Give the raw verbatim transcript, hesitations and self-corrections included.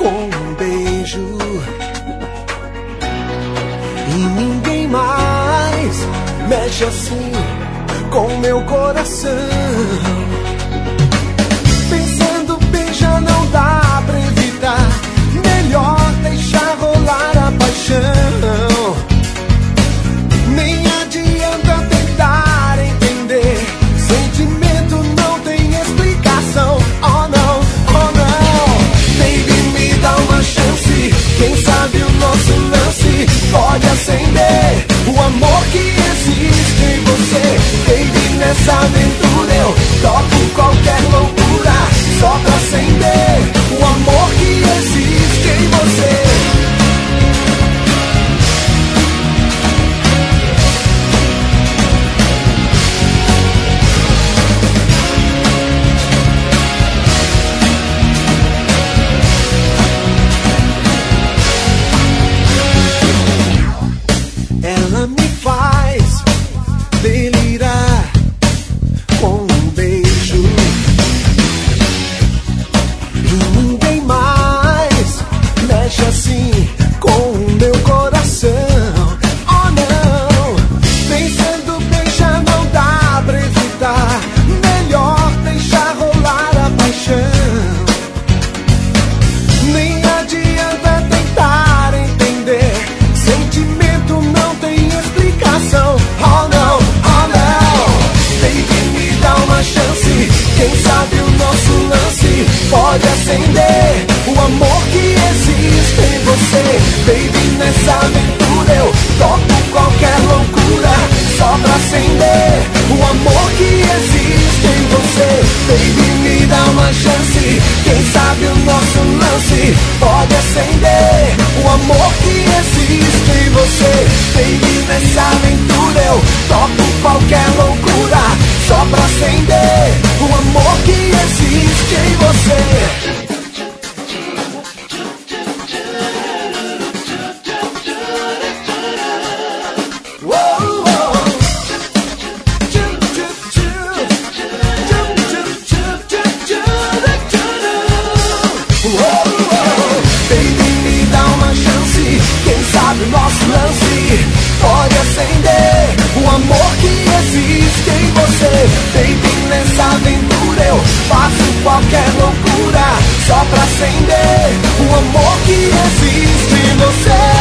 com um beijo. E ninguém mais mexe assim com meu coração. Pensando bem, já não dá pra evitar. Melhor deixar rolar a paixão. Nem adianta tentar entender. Sentimento não tem explicação. Oh não, oh não. Baby, me dá uma chance. Quem sabe o nosso lance pode acender o amor que existe em você. Baby, nessa aventura eu topo qualquer loucura só pra acender o amor que existe em você. Ela me faz delirar com um beijo. E ninguém mais mexe assim com o meu coração. Oh não, pensando bem já não dá pra evitar. Melhor deixar rolar a paixão. Nem adianta tentar entender. Sentimento não tem explicação. Oh não, oh não. Baby, me dá uma chance. Quem sabe o nosso lance pode acender o amor que existe em você. Baby, nessa aventura eu topo qualquer loucura só pra acender o amor que existe em você. Baby, me dá uma chance. Quem sabe o nosso lance pode acender o amor que existe em você. Baby, nessa aventura eu topo qualquer loucura só pra acender o amor que existe em você. O nosso lance pode acender o amor que existe em você. Baby, nessa aventura eu faço qualquer loucura só pra acender o amor que existe em você.